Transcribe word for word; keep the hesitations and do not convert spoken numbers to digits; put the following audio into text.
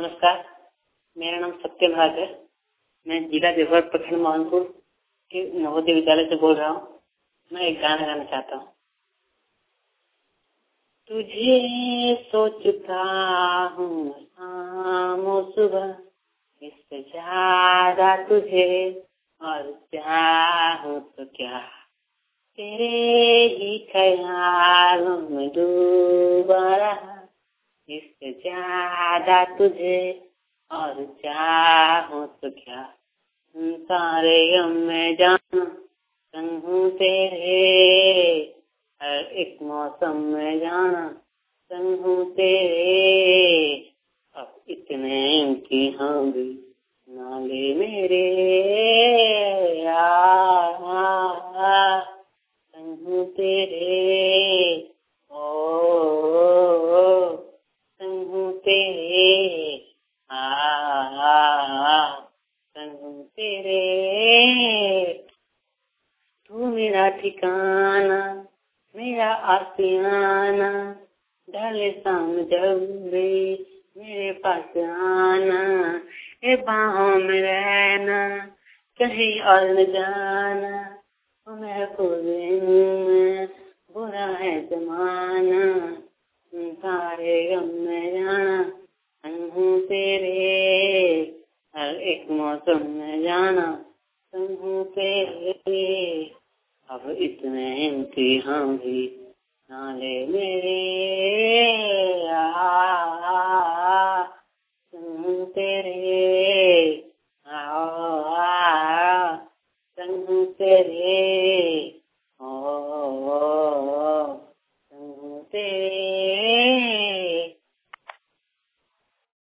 नमस्कार, मेरा नाम सत्यभाग है। मैं जिला देवघर प्रखंड मानपुर के नवोदय विद्यालय से बोल रहा हूँ। मैं एक गाना गाना चाहता हूँ। तुझे सोचता हूँ शाम और सुबह, इससे ज्यादा तुझे और चाहूँ तो क्या, तेरे ही ख्यालों में डूबा रहा, इससे ज्यादा तुझे और चाहूँ तो क्या। सारे गम में जाना संग हूँ तेरे, हर एक मौसम में जाना संग हूँ तेरे। अब इतने इम्तिहान भी ना ले मेरे यार, संग हूँ तेरे, ओ संग हूँ तेरे, आ संग हूँ तेरे। तू मेरा ठिकाना, मेरा आशियाना, ढले शाम जब भी मेरे पास आना, ए बाहों में रहना, कहीं और न जाना, महफूज में बुरा है जमाना, सारे गम में जाना संग हूँ तेरे, हर एक मौसम में जाना संग हूँ तेरे। अब इतने इम्तिहान भी ना ले मेरे यार।